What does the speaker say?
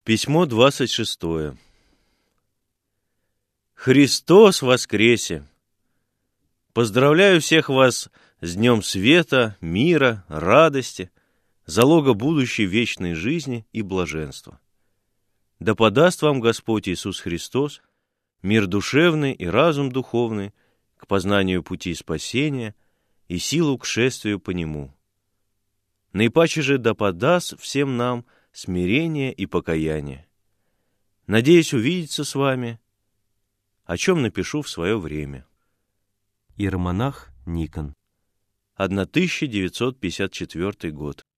Письмо 26. Христос воскресе! Поздравляю всех вас с Днем Света, мира, радости, залога будущей вечной жизни и блаженства. Да подаст вам Господь Иисус Христос мир душевный и разум духовный к познанию пути спасения и силу к шествию по Нему. Наипаче же да подаст всем нам смирение и покаяние. Надеюсь увидеться с вами, о чем напишу в свое время. Иеромонах Никон. 1954 год.